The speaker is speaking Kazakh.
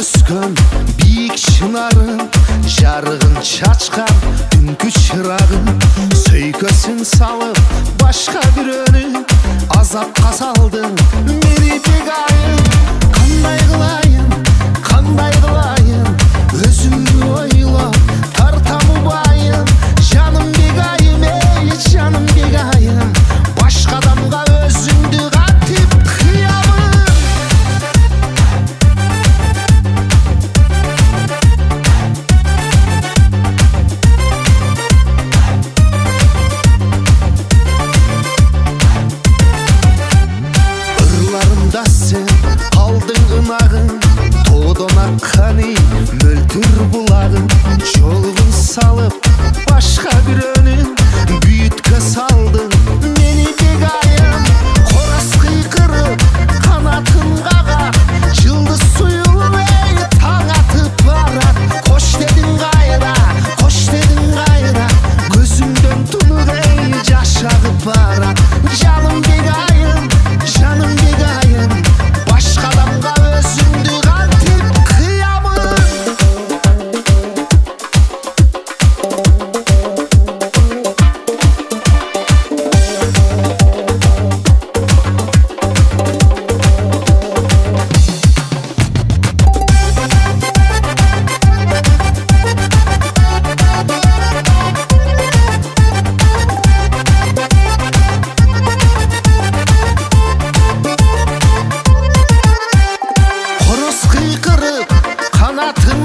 өскен биік шынарың, жарығын шашқан түнгі шырағың, сөйкесін салып башқа біреуні азапқа салдың мені бегайын. Қандай қылайын, қандай қылайын, өзімді ойлап тартамын байын. Жаным бегайым, ей жаным бегайым, башқа адамға өзіңді қатып қиямын. Ырларымда сен қалдың ынағың, тодан аққаны мөлтір бұлағың. Жолығын салып башқа біреуінің бүйітке салдың мені бегайым. Қораз қиқырып қанатын қағар, жылдыз сұйылып ей таң атып барар. Қош дедің қайда, қош дедің қайда, көзімден тұнық ей жас ағып барар. Жаным бегайым, жаным бегайым, башқа адамға өзіңді қатып қиямын. Қораз қиқырып қанатын